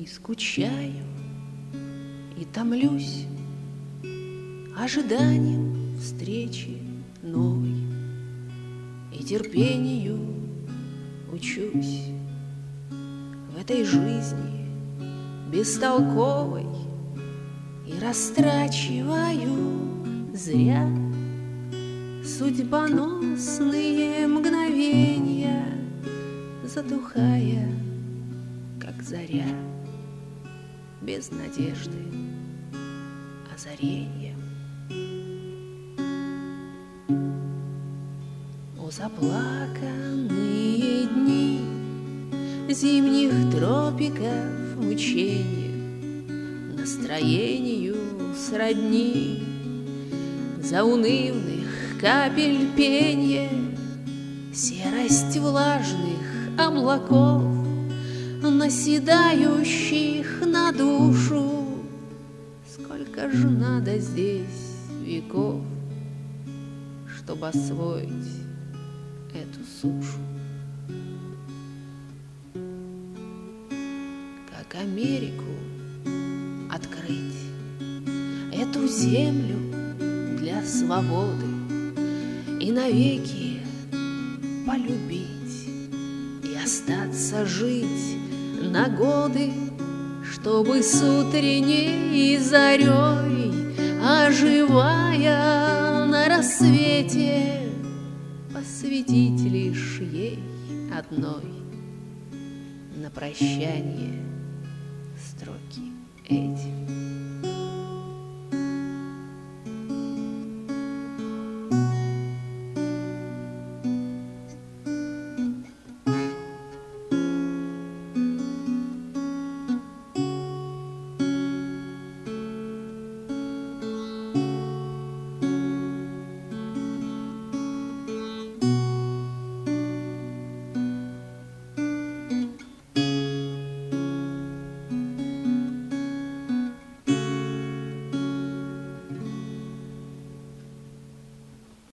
И скучаю, и томлюсь ожиданием встречи новой, и терпению учусь в этой жизни бестолковой, и растрачиваю зря судьбоносные мгновения, затухая, как заря, без надежды озаренья. О, заплаканные дни зимних тропиков мучения, настроению сродни заунывных капель пенья, серость влажных облаков, наседающих на душу. Сколько ж надо здесь веков, чтобы освоить эту сушу. Как Америку открыть, эту землю для свободы, и навеки полюбить, и остаться жить на годы, чтобы с утренней зарей, оживая на рассвете, посвятить лишь ей одной на прощание строки эти.